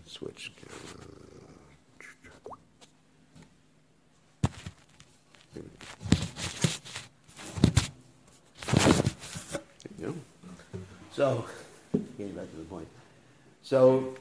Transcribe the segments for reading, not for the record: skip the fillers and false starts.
Switch. There you go. So, getting back to the point. So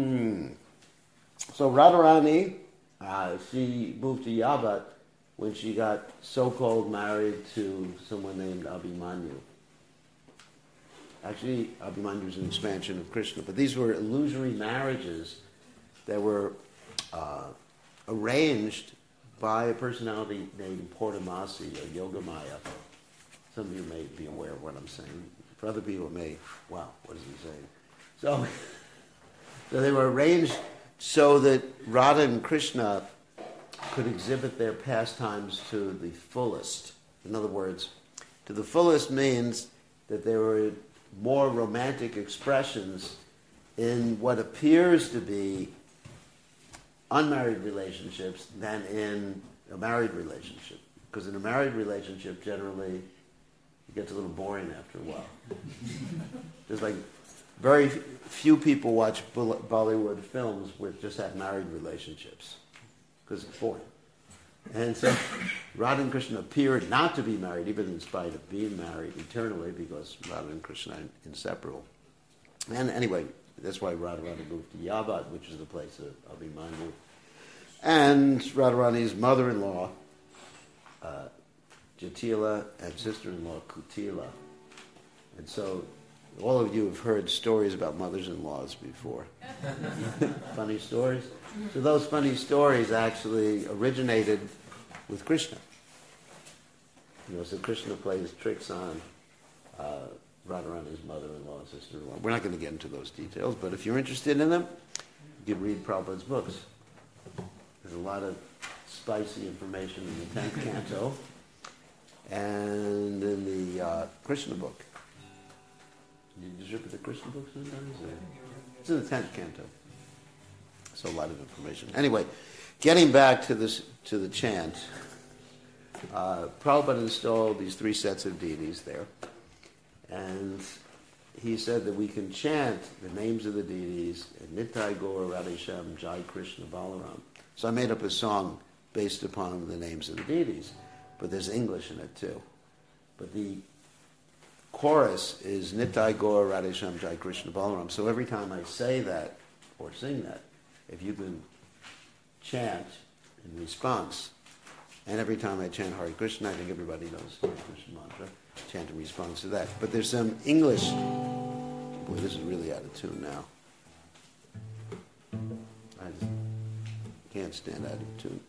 Radharani, she moved to Yavat when she got so-called married to someone named Abhimanyu. Actually, Abhimanyu is an expansion of Krishna, but these were illusory marriages that were arranged by a personality named Purnamasi or Yogamaya. Some of you may be aware of what I'm saying. For other people, it may, wow, what is he saying? So they were arranged so that Radha and Krishna could exhibit their pastimes to the fullest. In other words, to the fullest means that there were more romantic expressions in what appears to be unmarried relationships than in a married relationship. Because in a married relationship, generally, it gets a little boring after a while. There's like very few people watch Bollywood films with just have married relationships because it's boring. And so Radha and Krishna appeared not to be married, even in spite of being married eternally, because Radha and Krishna are inseparable. And anyway, that's why Radharani moved to Yavat, which is the place of Abhimanyu. And Radharani's mother-in-law, Jatila, and sister-in-law, Kutila. And so all of you have heard stories about mothers-in-laws before. Funny stories? So those funny stories actually originated with Krishna. So Krishna plays tricks on Radharani's mother-in-law and sister-in-law. We're not going to get into those details, but if you're interested in them, you can read Prabhupada's books. There's a lot of spicy information in the 10th canto and in the Krishna book. Did you look at the Krishna book sometimes? It's in the 10th canto. So a lot of information. Anyway, getting back to the chant, Prabhupada installed these 3 sets of deities there. And he said that we can chant the names of the deities, Nitai Gaur Radhesham Jai Krishna Balaram. So I made up a song based upon the names of the deities, but there's English in it too. But the chorus is Nitai Gaur Radhesham Jai Krishna Balaram. So every time I say that or sing that, if you can chant in response, and every time I chant Hare Krishna, I think everybody knows Hare Krishna mantra, chant in response to that. But there's some English. Boy, this is really out of tune now. I just can't stand out of tune.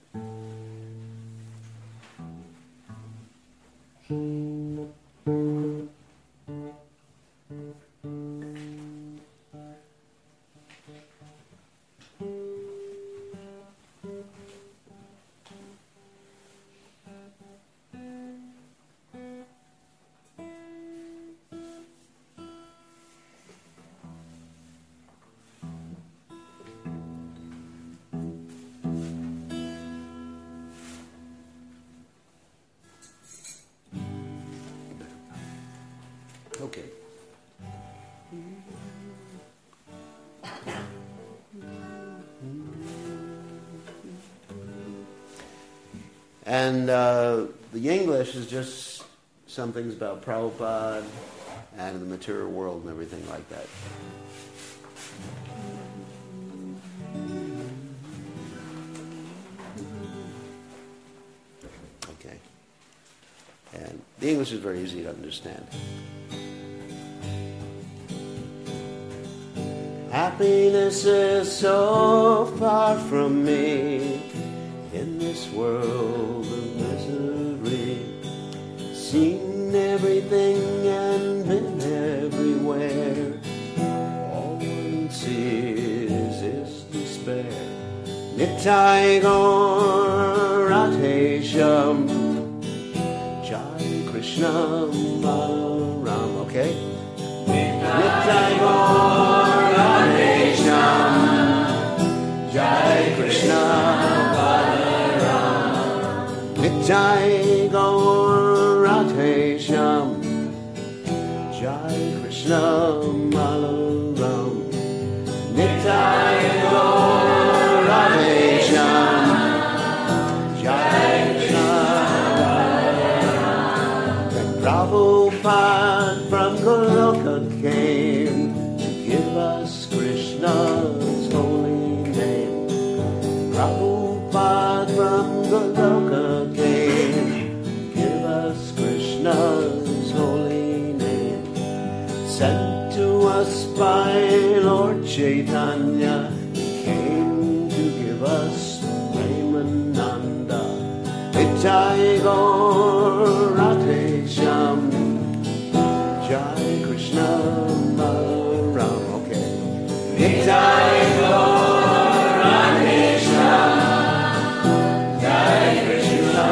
Okay. And the English is just some things about Prabhupada and the material world and everything like that. Okay. And the English is very easy to understand. Happiness is so far from me in this world of misery. Seen everything and been everywhere. All one sees is despair. Nitai Gaur Radhesham Jai Krishna Balaram. Okay? Nitai Gaur Radhesham Jai Krishna Balaram. Nitai Gaur Radhesham Jai Krishna Balaram. Nitai Gaur Radhe Shyam, Jai Krishna. Then Prabhupada from Goloka came to give us Krishna's holy name. Prabhupada from Goloka came to give us Krishna's holy name. Sent to us by Lord Chaitanya, he came to give us Premananda. Nitai Gaur Radhe Shyam, Jai Krishna Balaram. Okay. Nitai Gaur Radhe Shyam, Jai Krishna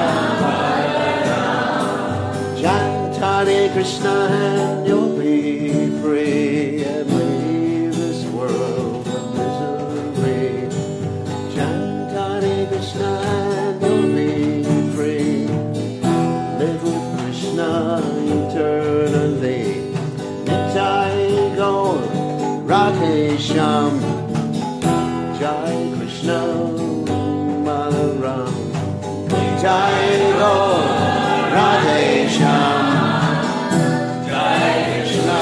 Balaram. Chant Hare Krishna and you'll be free and leave this world of misery. Chant Hare Krishna and you'll be free. Live with Krishna eternally. Nitai Gaur Radhe Shyam, Jai Krishna Balaram. Nitai Gaur Radhe Shyam, Jai Krishna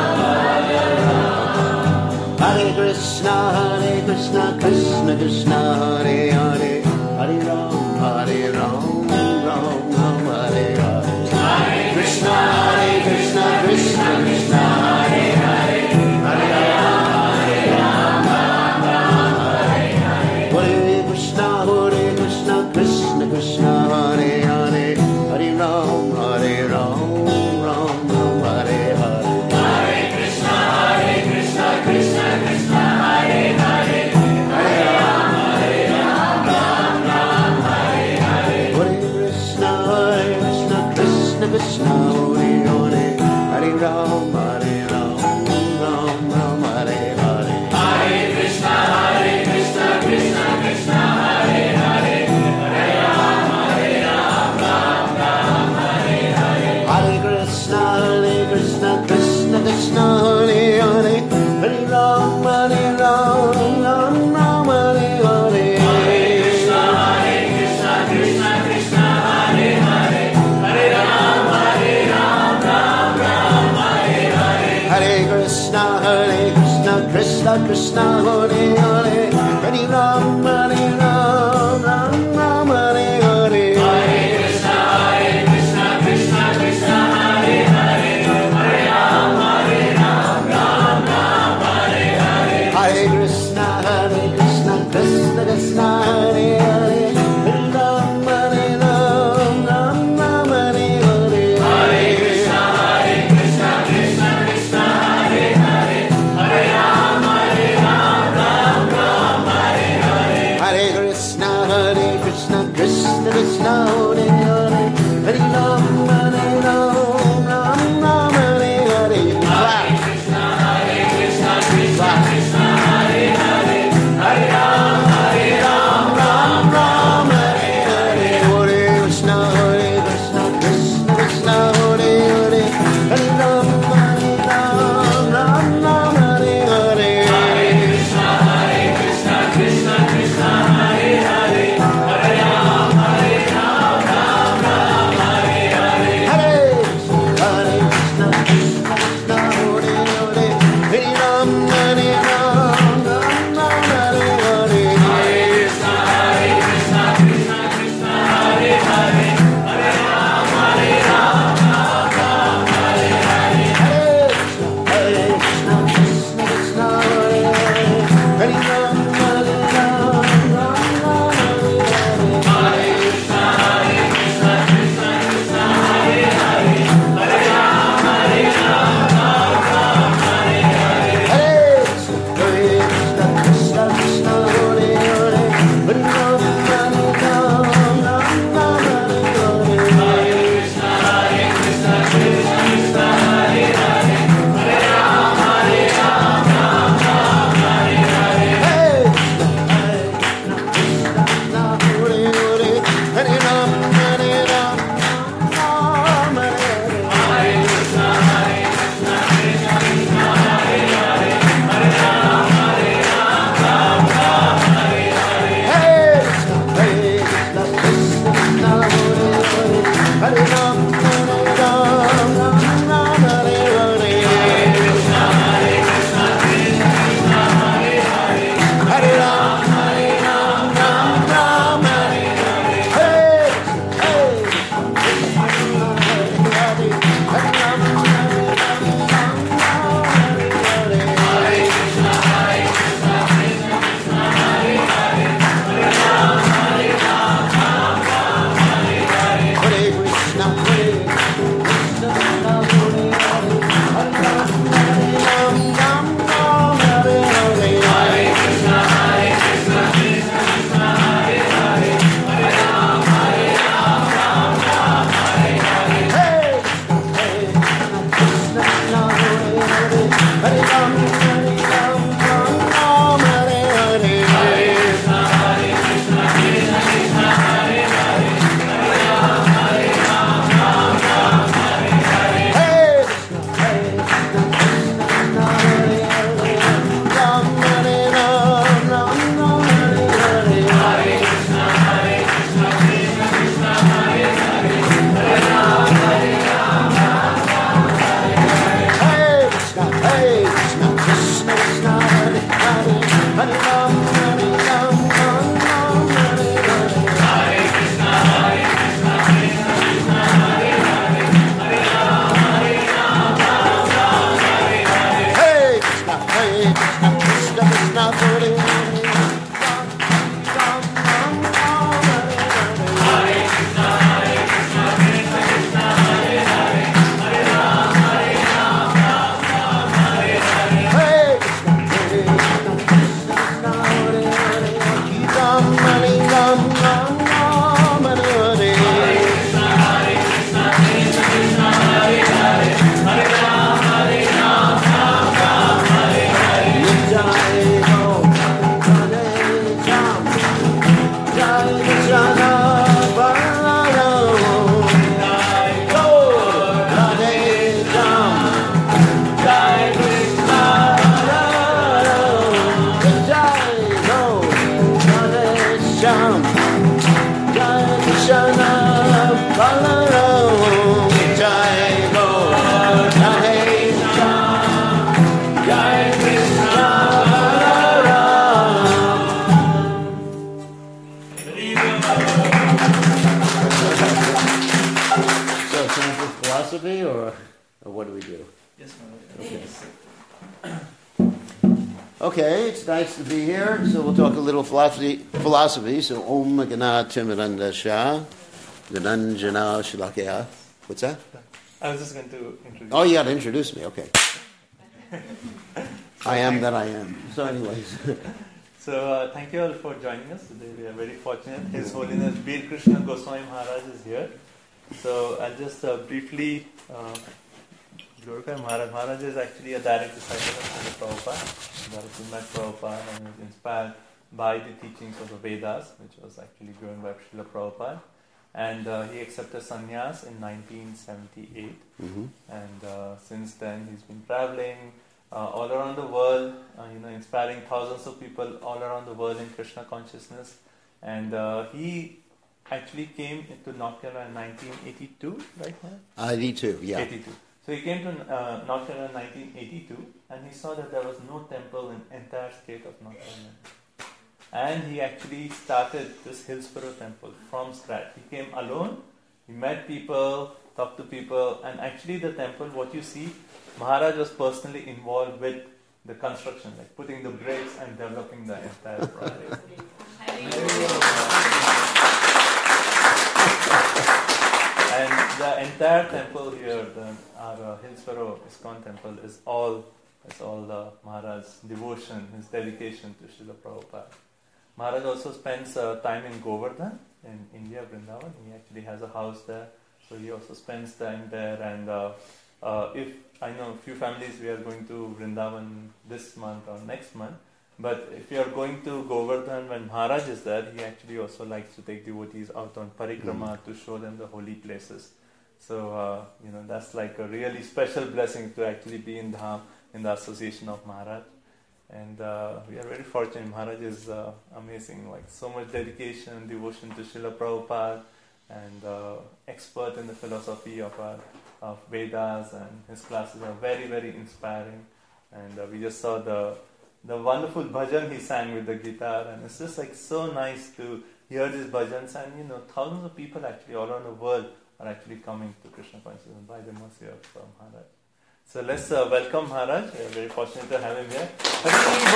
Balaram. Hare Krishna, Krishna Krishna, Hare Hare, Hare Ram, Ram Ram, Hare Hare. Hare Krishna, Krishna Krishna, Hare Hare, Hare Ram, Ram Hare Hare. Hare Krishna, Krishna Krishna, Hare Hare, Hare Ram, Ram Ram, Hare Hare. Hare Krishna, Krishna Krishna, Hare Hare, Hare Ram, Ram Hare Hare. Hare Krishna, Krishna Krishna, Hare Hare, Hare Ram, Ram Ram, Hare Hare. Hare Krishna, Krishna Krishna, Hare Hare, Hare Ram, Ram Hare Hare. Hare Krishna, Krishna Krishna, Hare Hare, Hare Ram, Ram Hare Hare. Hare Krishna, Krishna Krishna, Hare Hare, Hare Ram, Ram Hare Hare. Hare Krishna, Krishna Krishna, Hare Hare, Hare Ram, Ram Hare Hare. Hare Krishna, Krishna Krishna, Hare Hare, Hare Ram, Ram Hare Hare. Hare Krishna, Krishna Krishna, Hare Hare, Hare Ram, Ram Hare Hare. Hare Krishna, Krishna Krishna, Hare Hare, Hare Ram, Ram Hare Hare. Hare Krishna, Krishna Krishna, Hare Hare, Hare Ram, Ram Hare Hare. Hare Krishna, Krishna Krishna, Hare Hare, Hare Ram, Ram Okay, it's nice to be here. So we'll talk a little philosophy. So Om Gana Timiranda Shah, Gananjana Shalakya. What's that? I was just going to introduce. Oh, you got to introduce me. Okay. I am that I am. So, anyways. So thank you all for joining us today. We are very fortunate. His Holiness Bir Krishna Goswami Maharaj is here. So I'll just briefly glorify Maharaj. Maharaj is actually a direct disciple of Srila Prabhupada. He met Prabhupada and was inspired by the teachings of the Vedas, which was actually given by Srila Prabhupada. And he accepted sannyas in 1978. Mm-hmm. And since then he's been traveling all around the world, inspiring thousands of people all around the world in Krishna consciousness. And he actually came into North Carolina in 1982, right? 82, yeah. 82. So he came to North Carolina in 1982, and he saw that there was no temple in the entire state of North Carolina. And he actually started this Hillsborough temple from scratch. He came alone, he met people, talked to people, and actually the temple, what you see, Maharaj was personally involved with the construction, like putting the bricks and developing the entire project. And the entire temple here, our Hillsborough ISKCON temple, is all the Maharaj's devotion, his dedication to Srila Prabhupada. Maharaj also spends time in Govardhan, in India, Vrindavan. He actually has a house there, so he also spends time there. And if I know a few families, we are going to Vrindavan this month or next month. But if you are going to Govardhan when Maharaj is there, he actually also likes to take devotees out on parikrama to show them the holy places. So, that's like a really special blessing to actually be in Dham, in the association of Maharaj. And we are very fortunate. Maharaj is amazing, like so much dedication, devotion to Srila Prabhupada, and expert in the philosophy of Vedas, and his classes are very, very inspiring. And we just saw the wonderful bhajan he sang with the guitar, and it's just like so nice to hear these bhajans, and thousands of people actually all around the world are actually coming to Krishna consciousness by the mercy of Maharaj. So let's welcome Maharaj. We are very fortunate to have him here. Hari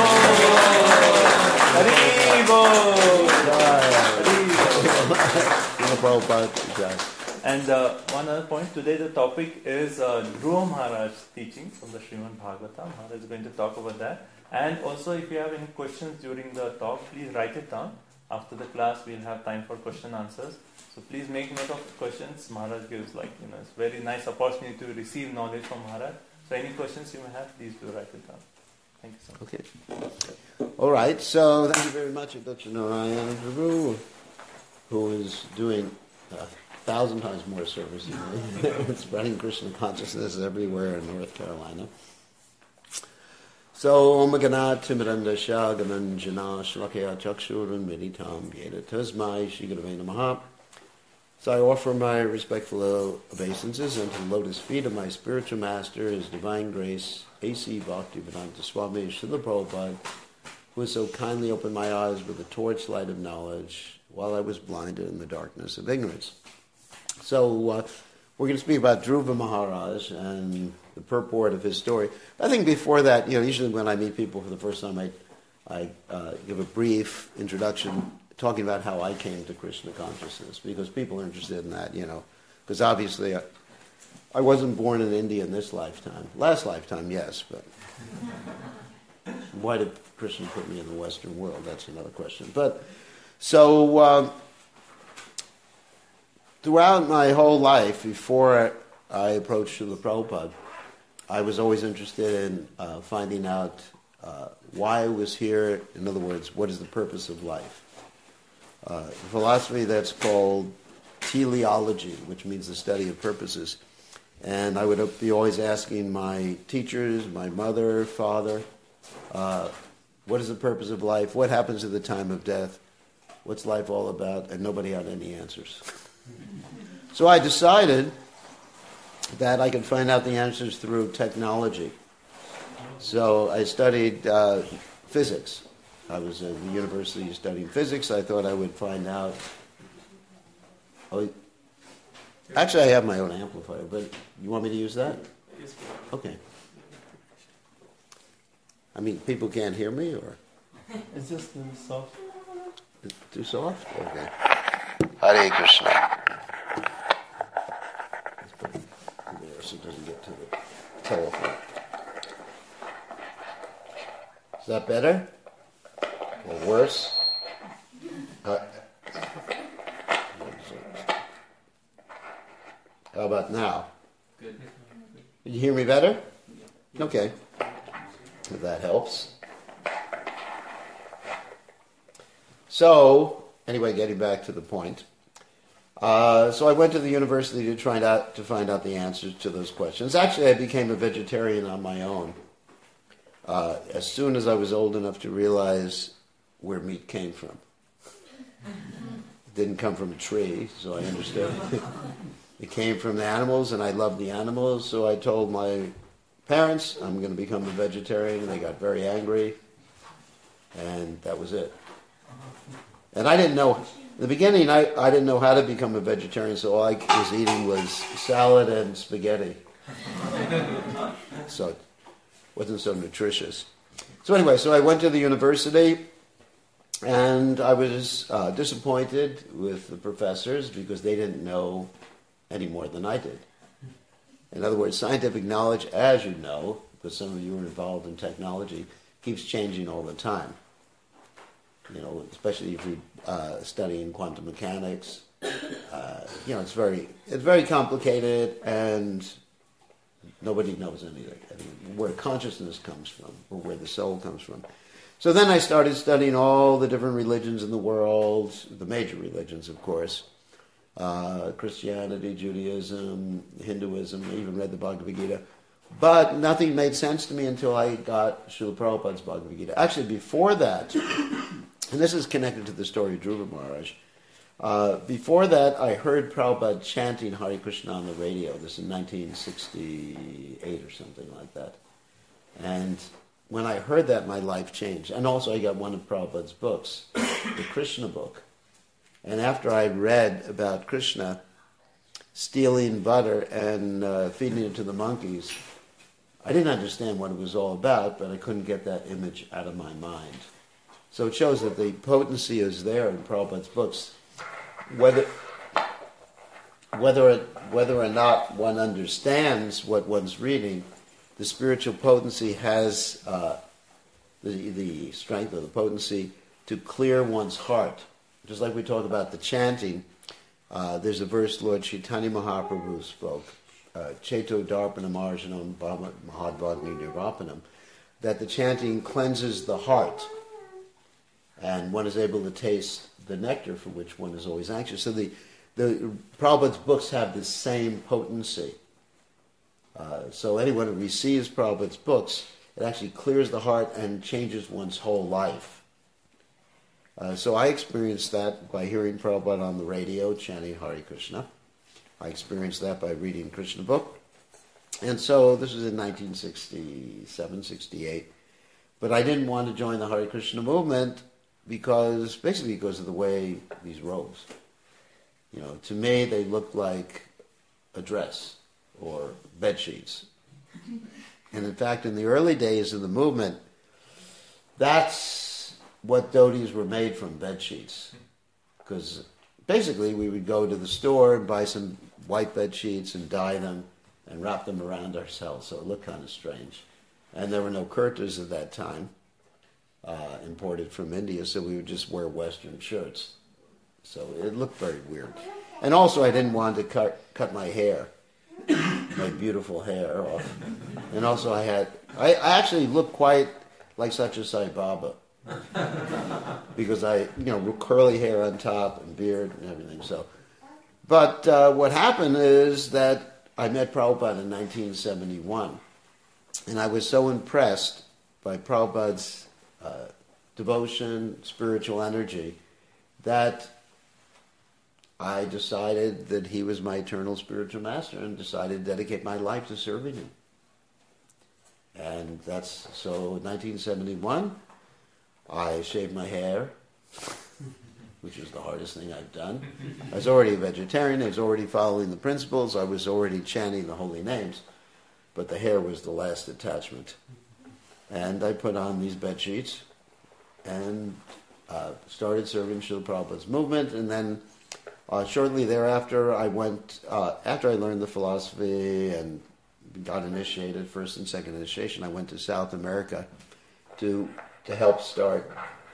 Bol! Hari Bol! And one other point, today the topic is Dhruva Maharaj's teaching from the Srimad Bhagavatam. Maharaj is going to talk about that. And also, if you have any questions during the talk, please write it down. After the class, we'll have time for question answers. So please make note of questions. Maharaj gives it's very nice opportunity to receive knowledge from Maharaj. So any questions you may have, please do write it down. Thank you so much. Okay. All right. So thank you very much, Dr. Narayana Prabhu, who is doing 1,000 times more service than me, spreading Krishna consciousness everywhere in North Carolina. So, Om Gana Timiranda Shah Gananjana Shalakya Chakshuran Meditam Yeda Tasmai Shri Gurave Namaha. So I offer my respectful obeisances unto the lotus feet of my spiritual master, His Divine Grace, A.C. Bhaktivedanta Swami Srila Prabhupada, who has so kindly opened my eyes with the torchlight of knowledge while I was blinded in the darkness of ignorance. So we're going to speak about Dhruva Maharaj and the purport of his story. I think before that, usually when I meet people for the first time, I give a brief introduction talking about how I came to Krishna consciousness, because people are interested in that, because obviously I wasn't born in India in this lifetime. Last lifetime, yes, but why did Krishna put me in the Western world? That's another question. But so throughout my whole life, before I approached Srila Prabhupada, I was always interested in finding out why I was here. In other words, what is the purpose of life? The philosophy that's called teleology, which means the study of purposes. And I would be always asking my teachers, my mother, father, what is the purpose of life? What happens at the time of death? What's life all about? And nobody had any answers. So I decided that I could find out the answers through technology. So I studied physics. I was at the university studying physics. I thought I would find out. Actually, I have my own amplifier, but you want me to use that? Yes. Okay. I mean, people can't hear me, or? It's just a little soft. It's too soft? Okay. Hare Krishna. Let's put it there so it doesn't get to the telephone. Is that better? Or worse? How about now? Good. Can you hear me better? Okay. If that helps. So, anyway, getting back to the point. So I went to the university to find out the answers to those questions. Actually, I became a vegetarian on my own as soon as I was old enough to realize where meat came from. It didn't come from a tree, so I understood. It came from the animals, and I loved the animals, so I told my parents I'm going to become a vegetarian, and they got very angry, and that was it. And I didn't know, in the beginning, I didn't know how to become a vegetarian, so all I was eating was salad and spaghetti. So it wasn't so nutritious. So anyway, so I went to the university, and I was disappointed with the professors because they didn't know any more than I did. In other words, scientific knowledge, as you know, because some of you are involved in technology, keeps changing all the time. Especially if you're studying quantum mechanics. It's very complicated, and nobody knows anything. Where consciousness comes from, or where the soul comes from. So then I started studying all the different religions in the world, the major religions, of course. Christianity, Judaism, Hinduism, I even read the Bhagavad Gita. But nothing made sense to me until I got Srila Prabhupada's Bhagavad Gita. Actually, before that, and this is connected to the story of Dhruva Maharaj, before that I heard Prabhupada chanting Hare Krishna on the radio. This in 1968 or something like that. And when I heard that, my life changed. And also I got one of Prabhupada's books, the Krishna book. And after I read about Krishna stealing butter and feeding it to the monkeys, I didn't understand what it was all about, but I couldn't get that image out of my mind. So it shows that the potency is there in Prabhupada's books. Whether or not one understands what one's reading, the spiritual potency has the strength of the potency to clear one's heart. Just like we talk about the chanting, there's a verse Lord Chaitanya Mahaprabhu spoke, Cheto Darpanam Arjanam Mahadvagni Nirvapanam, that the chanting cleanses the heart, and one is able to taste the nectar for which one is always anxious. So the Prabhupada's books have the same potency. So anyone who receives Prabhupada's books, it actually clears the heart and changes one's whole life. So I experienced that by hearing Prabhupada on the radio chanting Hare Krishna. I experienced that by reading Krishna book. And so this was in 1967, 68. But I didn't want to join the Hare Krishna movement because of the way these robes. To me they looked like a dress or bed sheets. And in fact, in the early days of the movement, that's what dhotis were made from, bed sheets. Because basically we would go to the store and buy some white bed sheets and dye them and wrap them around ourselves, so it looked kind of strange. And there were no kurtas at that time, imported from India, so we would just wear Western shirts. So it looked very weird. And also I didn't want to cut my hair, my beautiful hair off. And also I actually looked quite like Satya Sai Baba. Because curly hair on top and beard and everything. So, but what happened is that I met Prabhupada in 1971, and I was so impressed by Prabhupada's devotion, spiritual energy, that I decided that he was my eternal spiritual master, and decided to dedicate my life to serving him. And so in 1971. I shaved my hair, which was the hardest thing I've done. I was already a vegetarian. I was already following the principles. I was already chanting the holy names. But the hair was the last attachment. And I put on these bed sheets and started serving Srila Prabhupada's movement. And then shortly thereafter, I went, after I learned the philosophy and got initiated, first and second initiation, I went to South America to help start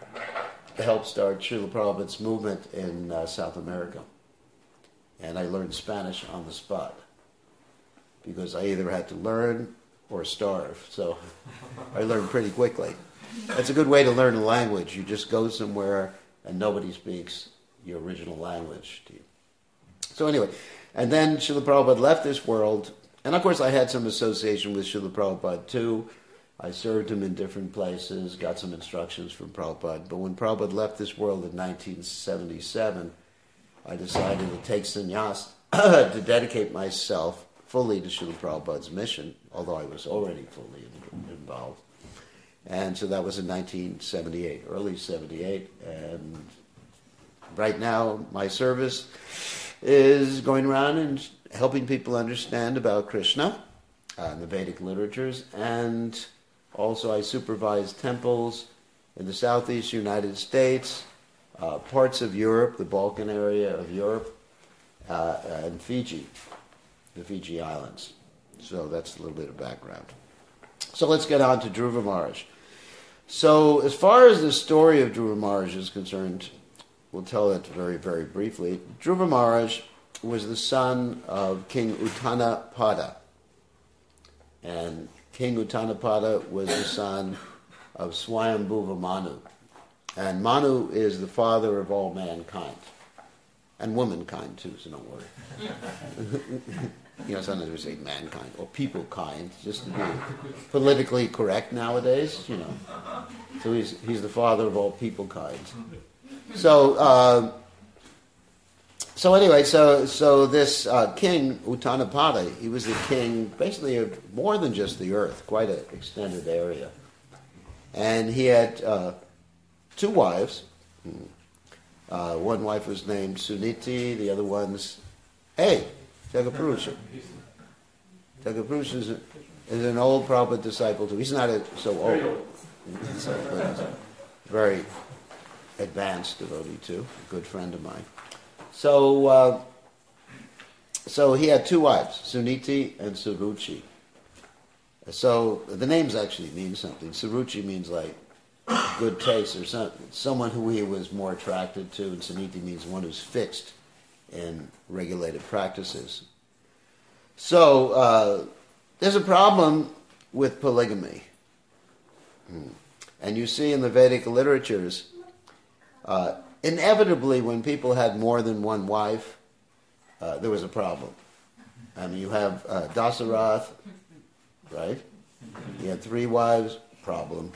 Srila Prabhupada's movement in South America. And I learned Spanish on the spot, because I either had to learn or starve. So I learned pretty quickly. That's a good way to learn a language. You just go somewhere and nobody speaks your original language to you. So anyway, and then Srila Prabhupada left this world, and of course I had some association with Srila Prabhupada too. I served him in different places, got some instructions from Prabhupada. But when Prabhupada left this world in 1977, I decided to take sannyas to dedicate myself fully to Srila Prabhupada's mission, although I was already fully involved. And so that was in 1978, early 78. And right now my service is going around and helping people understand about Krishna, the Vedic literatures, and also I supervise temples in the southeast United States, parts of Europe, the Balkan area of Europe, and Fiji, the Fiji Islands. So that's a little bit of background. So let's get on to Dhruva Maharaj. So as far as the story of Dhruva Maharaj is concerned, we'll tell it very, very briefly. Dhruva Maharaj was the son of King Uttanapada. And King Uttanapada was the son of Swayambhuva Manu. And Manu is the father of all mankind. And womankind too, so don't worry. Sometimes we say mankind, or people kind, just to be politically correct nowadays, So he's the father of all people kind. So anyway, so this king, Uttanapada, he was the king basically of more than just the earth, quite an extended area. And he had two wives. One wife was named Suniti, the other one's, Jagapurusha. Jagapurusha is an old Prabhupada disciple too. He's not so old. He's a very advanced devotee too, a good friend of mine. So he had two wives, Suniti and Suruchi. So the names actually mean something. Suruchi means like good taste, or someone who he was more attracted to, and Suniti means one who's fixed in regulated practices. So there's a problem with polygamy. And you see in the Vedic literatures, inevitably when people had more than one wife, there was a problem. I mean, you have Dasarath, right? He had three wives, problem.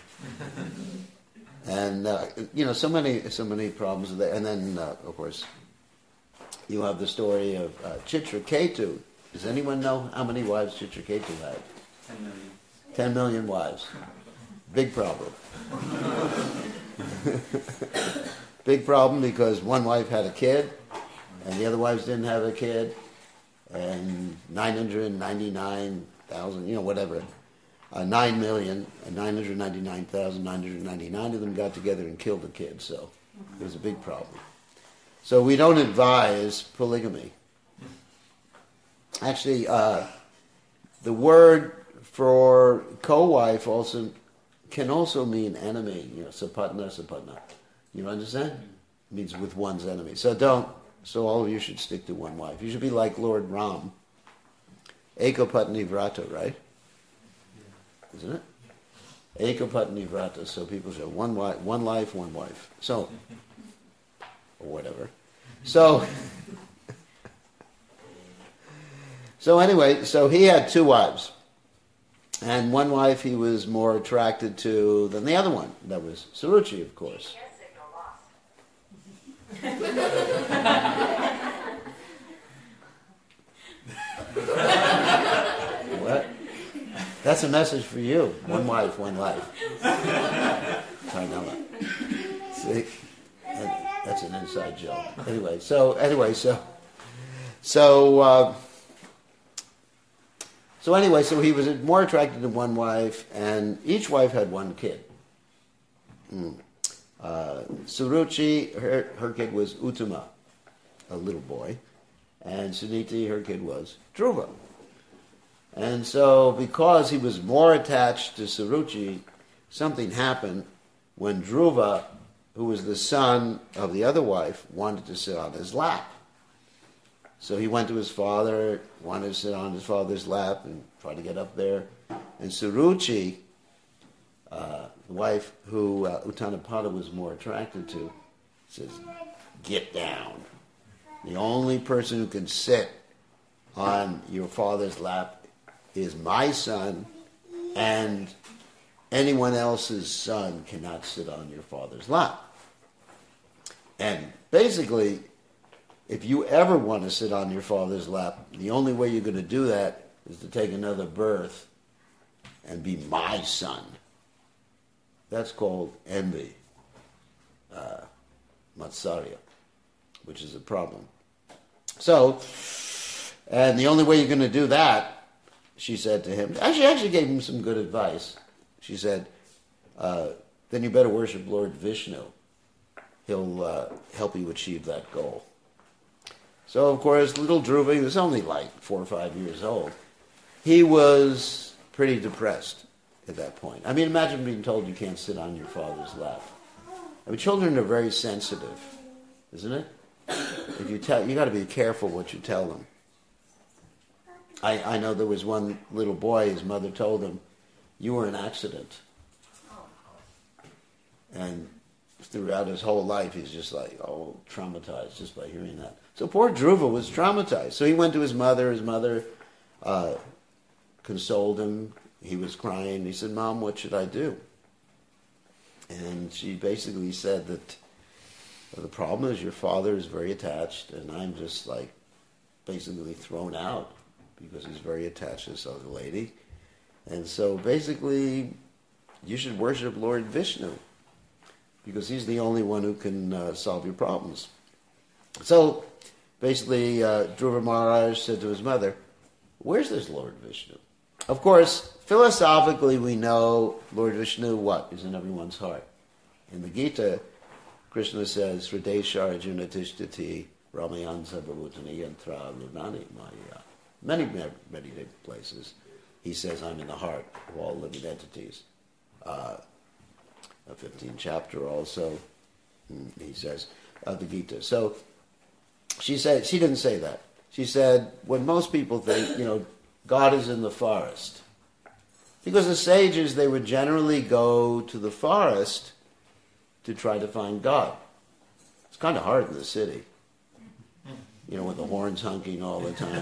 And, so many problems there. And then, of course, you have the story of Chitraketu. Does anyone know how many wives Chitraketu had? 10 million. 10 million wives. Big problem. Big problem because one wife had a kid, and the other wives didn't have a kid, and 999,000, whatever. 9,999,999 of them got together and killed the kid. So it was a big problem. So we don't advise polygamy. Actually, the word for co-wife can also mean enemy. Sapatna. You understand? It means with one's enemy. So all of you should stick to one wife. You should be like Lord Ram. Ekapatni Vrata, right? Isn't it? Ekapatni Vrata. So people say one life, one wife. So, or whatever. So anyway, so he had two wives. And one wife he was more attracted to than the other one. That was Suruchi, of course. What? That's a message for you. One wife, one life. See? That's an inside joke. So he was more attracted to one wife, and each wife had one kid. Suruchi, her kid was Uttama, a little boy, and Suniti, her kid was Dhruva. And so, because he was more attached to Suruchi, something happened when Dhruva, who was the son of the other wife, wanted to sit on his lap. So he went to his father, wanted to sit on his father's lap and try to get up there. And Suruchi, the wife who Uttanapada was more attracted to, says, "Get down. The only person who can sit on your father's lap is my son, and anyone else's son cannot sit on your father's lap." And basically, if you ever want to sit on your father's lap, the only way you're going to do that is to take another birth and be my son. That's called envy, matsarya, which is a problem. So, and the only way you're going to do that, she said to him, she actually gave him some good advice. She said, then you better worship Lord Vishnu. He'll help you achieve that goal. So, of course, little Dhruva, he was only like 4 or 5 years old. He was pretty depressed at that point. I mean, imagine being told you can't sit on your father's lap. I mean, children are very sensitive, isn't it? If you got to be careful what you tell them. I know there was one little boy, his mother told him, "You were an accident." And throughout his whole life, he's just like, traumatized just by hearing that. So poor Dhruva was traumatized. So he went to his mother. His mother consoled him. He was crying. He said, "Mom, what should I do?" And she basically said that the problem is your father is very attached, and I'm just like basically thrown out because he's very attached to this other lady. And so basically, you should worship Lord Vishnu, because he's the only one who can solve your problems. So, basically, Dhruva Maharaj said to his mother, "Where's this Lord Vishnu?" Of course, philosophically we know Lord Vishnu, is in everyone's heart. In the Gita, Krishna says, "Hrideshya Arjuna Tishtati Ramayan Sarvabhutani Yantra Lunani Maya." Many places he says, "I'm in the heart of all living entities." A 15th chapter also, he says, of the Gita. So she didn't say that. She said, when most people think, God is in the forest. Because the sages, they would generally go to the forest to try to find God. It's kind of hard in the city. With the horns honking all the time,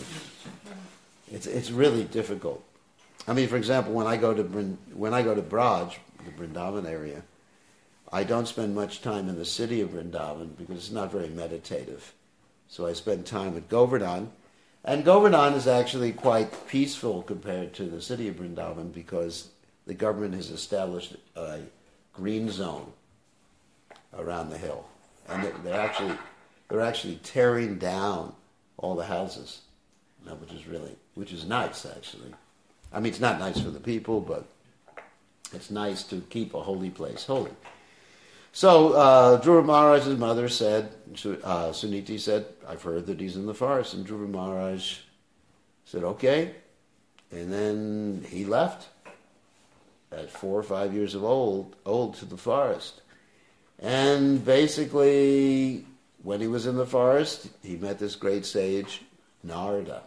It's really difficult. I mean, for example, when I go to Braj, the Vrindavan area, I don't spend much time in the city of Vrindavan because it's not very meditative. So I spend time at Govardhan. And Govardhan is actually quite peaceful compared to the city of Vrindavan because the government has established a green zone around the hill. And they're actually tearing down all the houses, which is nice, actually. I mean, it's not nice for the people, but it's nice to keep a holy place holy. So Dhruva Maharaj's mother said, Suniti said, I've heard that he's in the forest. And Dhruva Maharaj said, okay. And then he left at 4 or 5 years of old to the forest. And basically, when he was in the forest, he met this great sage, Narada.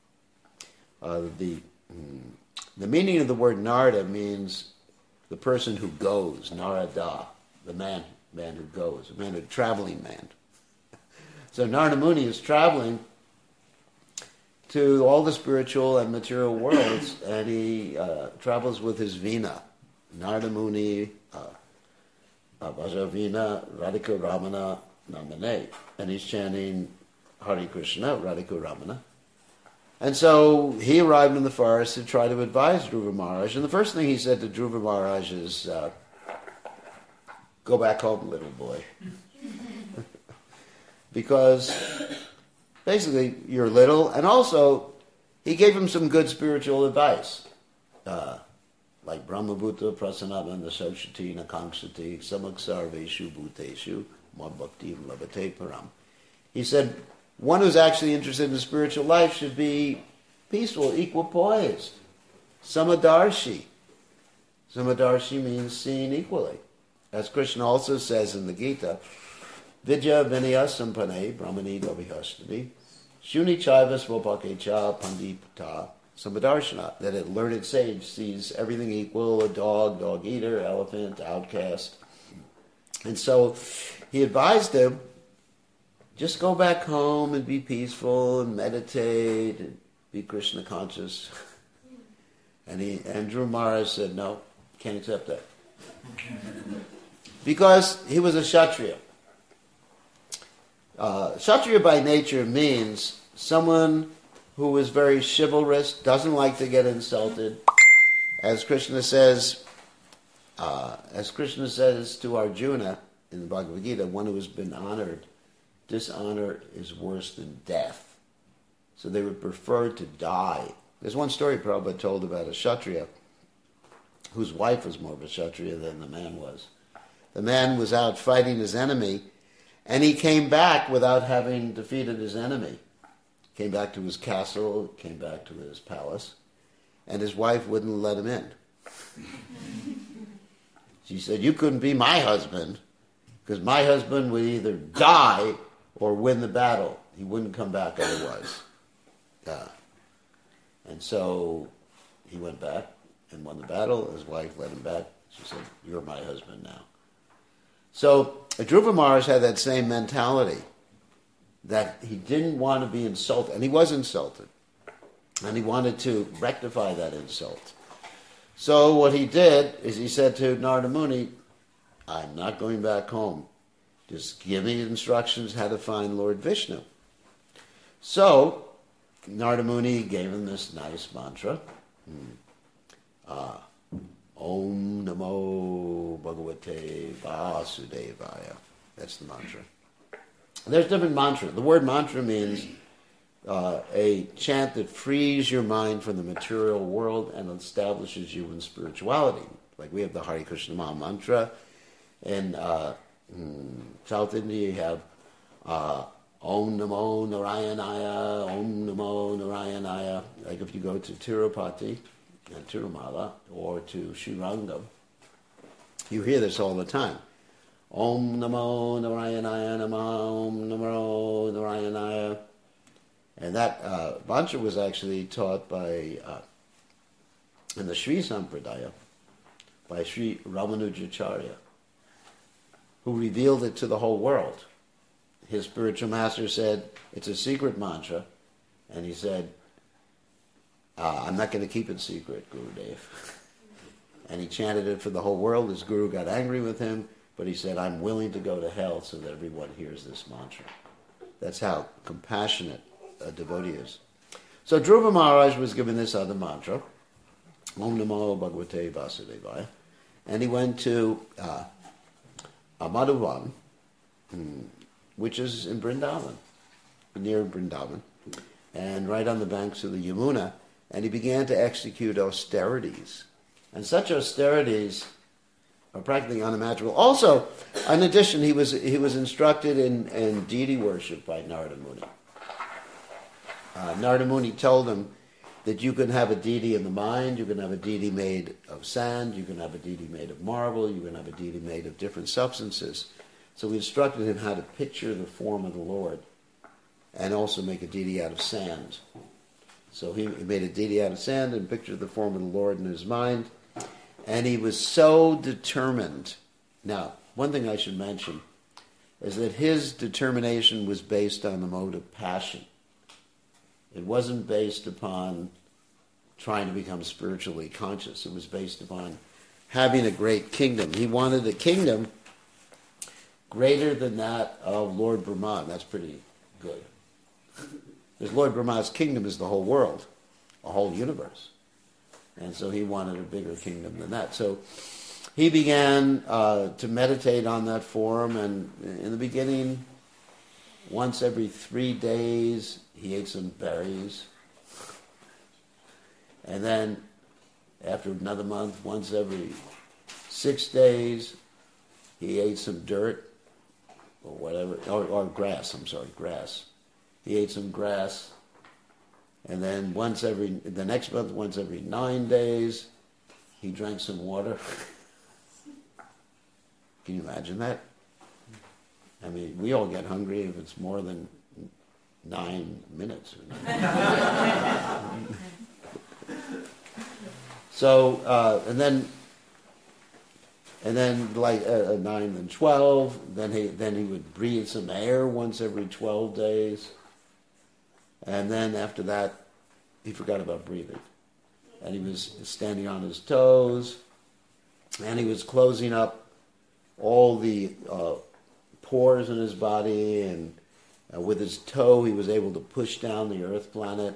The meaning of the word Narada means the person who goes, Narada, the man who goes, a traveling man. So Narada Muni is traveling to all the spiritual and material worlds, and he travels with his Veena. Narada Muni, Vajravina, Radhika Ramana Namane. And he's chanting Hare Krishna, Radhika Ramana. And so he arrived in the forest to try to advise Dhruva Maharaj. And the first thing he said to Dhruva Maharaj is, go back home, little boy. Because basically you're little. And also he gave him some good spiritual advice. Like Brahmabhuta Prasanabhanda Sochati Nakanksati Samak Sarveshu Bhuteshu Madbhakti Labhate Param. He said, one who's actually interested in spiritual life should be peaceful, equipoised. Samadarshi. Samadarshi means seeing equally. As Krishna also says in the Gita, Vidya Vinaya Sampane Brahmani Gavihastani Shuni Chaiva Svopakecha Pandipata Samadarshana. That a learned sage sees everything equal, a dog, dog eater, elephant, outcast. And so he advised him, just go back home and be peaceful and meditate and be Krishna conscious. And Dhruva Maharaj said, no, can't accept that. Because he was a Kshatriya. Kshatriya by nature means someone who is very chivalrous, doesn't like to get insulted. As Krishna says to Arjuna in the Bhagavad Gita, one who has been honored, dishonor is worse than death. So they would prefer to die. There's one story Prabhupada told about a Kshatriya whose wife was more of a Kshatriya than the man was. The man was out fighting his enemy, and he came back without having defeated his enemy. Came back to his castle, came back to his palace, and his wife wouldn't let him in. She said, you couldn't be my husband, because my husband would either die or win the battle. He wouldn't come back otherwise. And so he went back and won the battle. His wife let him back. She said, you're my husband now. So Dhruva Maharaj had that same mentality, that he didn't want to be insulted, and he was insulted, and he wanted to rectify that insult. So what he did is he said to Narada Muni, I'm not going back home. Just give me instructions how to find Lord Vishnu. So Narada Muni gave him this nice mantra. Om Namo Bhagavate Vasudevaya. That's the mantra. There's different mantras. The word mantra means a chant that frees your mind from the material world and establishes you in spirituality. Like we have the Hare Krishna Maha Mantra. In South India you have Om Namo Narayanaya, Om Namo Narayanaya. Like if you go to Tirupati and Tirumala or to Srirangam, you hear this all the time. Om Namo Narayanaya Namah, Om Namo Narayanaya. And that mantra was actually taught by, in the Sri Sampradaya, by Sri Ramanujacharya, who revealed it to the whole world. His spiritual master said, it's a secret mantra, and he said, I'm not going to keep it secret, Gurudev. And he chanted it for the whole world. His guru got angry with him, but he said, I'm willing to go to hell so that everyone hears this mantra. That's how compassionate a devotee is. So Dhruva Maharaj was given this other mantra, Om Namo Bhagavate Vasudevaya, and he went to Madhuvan, which is in Vrindavan, near Vrindavan, and right on the banks of the Yamuna. and he began to execute austerities. And such austerities are practically unimaginable. Also, in addition, he was instructed in deity worship by Narada Muni. Narada Muni told him that you can have a deity in the mind, you can have a deity made of sand, you can have a deity made of marble, you can have a deity made of different substances. So he instructed him how to picture the form of the Lord and also make a deity out of sand. So he made a deity out of sand and pictured the form of the Lord in his mind. And he was so determined. Now, one thing I should mention is that his determination was based on the mode of passion. It wasn't based upon trying to become spiritually conscious. It was based upon having a great kingdom. He wanted a kingdom greater than that of Lord Brahma. That's pretty good. Because Lord Brahma's kingdom is the whole world, a whole universe. And so he wanted a bigger kingdom than that. So he began to meditate on that form, and in the beginning, once every 3 days, he ate some berries. And then, after another month, once every 6 days, he ate some dirt, or whatever, or grass, grass. He ate some grass. And then the next month, once every 9 days, he drank some water. Can you imagine that? I mean, we all get hungry if it's more than 9 minutes. So, and then like 9 and 12, then he would breathe some air once every 12 days. And then after that, he forgot about breathing. And he was standing on his toes, and he was closing up all the pores in his body, and with his toe he was able to push down the earth planet.